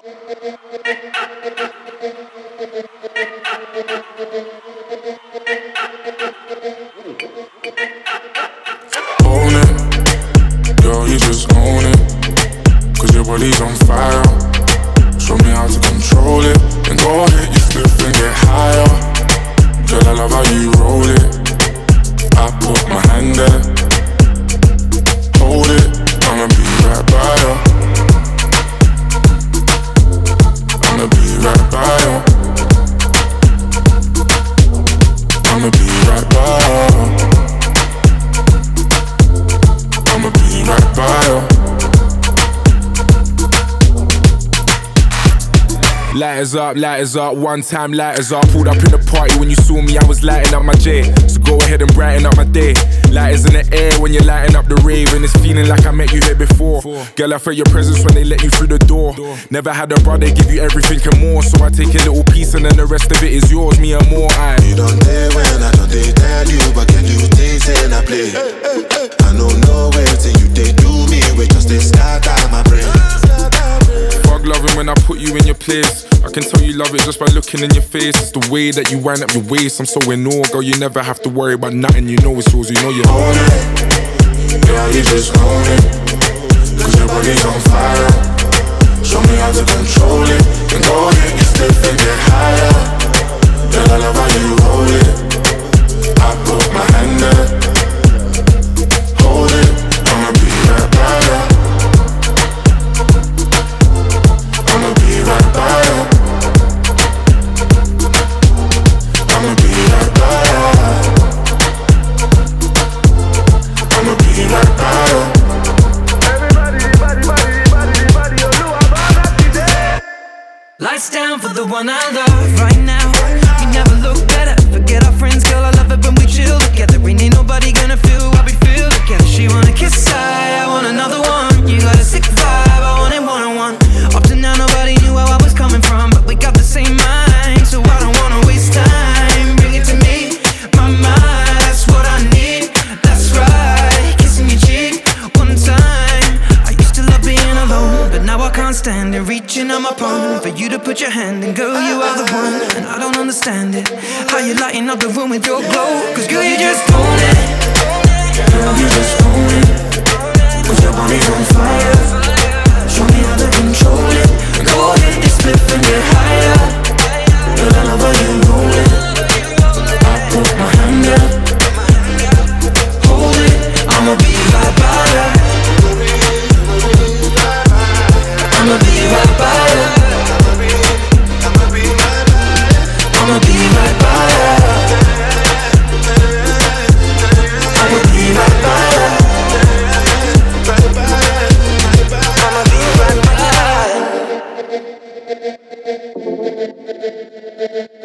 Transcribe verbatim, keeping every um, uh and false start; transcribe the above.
Own it, girl, you just own it. Cause your body's on fire. Show me how to control it. Then go hit your spliff and get higher. Girl, I love how you roll it. I put my hand there. Hold it, I'ma be right by you. I'ma be right by you. I'ma be right by you. I'ma be right by you. Lighters up, lighters up, one time lighters up. Pulled up in the party when you saw me, I was lighting up my J. So go ahead and brighten up my day. Lighters in the air when you're lighting up the rave. And it's feeling like I met you here before. Girl, I felt your presence when they let you through the door. Never had a brother give you everything and more. So I take a little piece and then the rest of it is yours, me and more. I You don't dare when I don't they tell you. But can you things and I play? I know no way till you they do me. We just they scatter my brain. Fuck loving when I put you in your place. I can tell you love it just by looking in your face. It's the way that you wind up your waist. I'm so in awe, girl, you never have to worry about nothing. You know it's yours, you know you Own it, girl, you just own it. Cause your body's on fire. Show me how to control it. Then go ahead, get stiff and get higher. Girl, I love how you roll it. I put my hand there. Hold it, I'ma be right by you. I'ma be right by you. I'ma be right by you. I'ma be right by you. Everybody, everybody, everybody, everybody, you know about that today. Lights down for the one I love right now. You never look better. Forget our friends, girl, I love it when we chill together. Ain't nobody gonna feel what we feel together. She wanna kiss side, I want another one. You got a sick vibe, I want it one on one. Up to now nobody knew where I was coming from, but we got the same mind, so I don't wanna waste time. Bring it to me, my mind, that's what I need. That's right, kissing your cheek one time. I used to love being alone, but now I can't stand it. Reaching on my palm for you to put your hand in, girl, you are the one. And I don't understand it, how you lighting up the room with your glow. Cause girl, you just own it. Girl, you just own it. Cause your body's on fire. Show me how to control it. Go ahead, get split and get higher. Girl, I love how you roll it. I put my hand there. Hold it, I'ma be right by you. I'ma be right by you. I'ma be right by you. I'ma be right by you. I'ma be right by you. Right, right, right.